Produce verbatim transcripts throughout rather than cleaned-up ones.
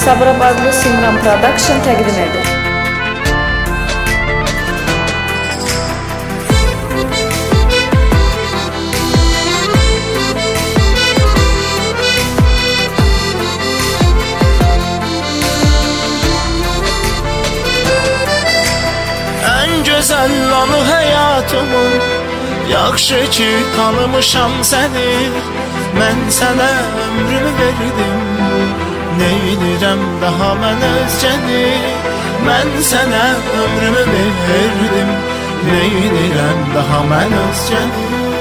Sabirabadlı Simran Production təqdim edir. En güzel anı hayatımın, yaxşı ki tanımışam səni. Mən sənə ömrümü verdim, neynirəm daha mən özgəni. Mən sənə ömrümü verdim, neynirəm daha mən özgəni.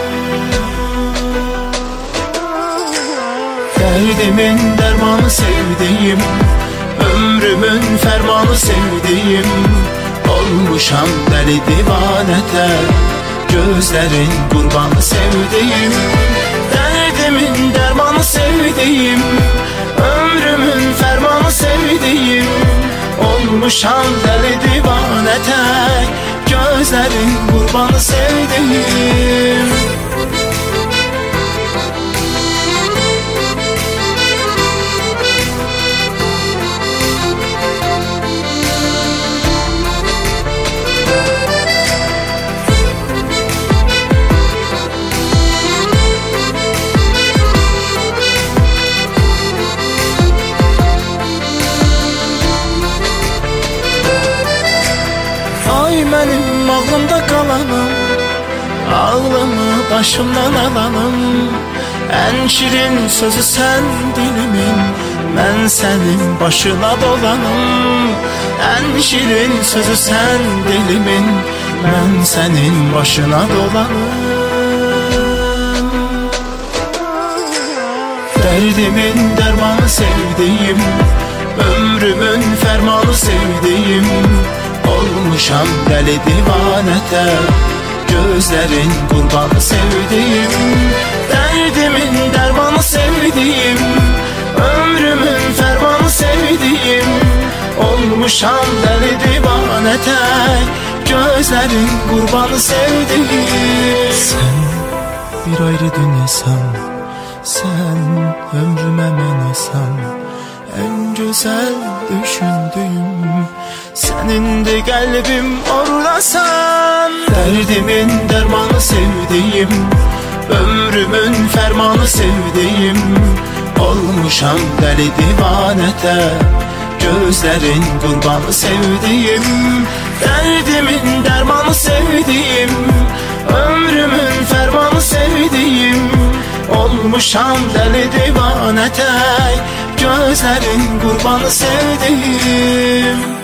Derdimin dermanı sevdiğim, ömrümün fermanı sevdiğim. Olmuşam deli divanete, gözlerin kurbanı sevdiğim. Derdimin dermanı sevdiğim, ömrümün fermanı sevdiğim. Olmuşam deli divanete, gözlerin kurbanı sevdiğim. Benim ağlımda kalanım, ağlımı başımdan alanım. En şirin sözü sen dilimin, ben senin başına dolanım. En şirin sözü sen dilimin, ben senin başına dolanım. Derdimin dermanı sevdiğim, ömrümün fermanı sevdiğim. Olmuşam deli divanete, gözlerin kurbanı sevdiğim. Derdimin dermanı sevdiğim, ömrümün fermanı sevdiğim. Olmuşam deli divanete, gözlerin kurbanı sevdiğim. Sen bir ayrı dünyasan, sen ömrüme menasan. En güzel düşündüğüm, senin de kalbim oradasan. Derdimin dermanı sevdiğim, ömrümün fermanı sevdiğim. Olmuşam deli divanete, gözlerin kurbanı sevdiğim. Derdimin dermanı sevdiğim, ömrümün fermanı sevdiğim. Olmuşam deli divanete, gözlerin kurbanı sevdiğim.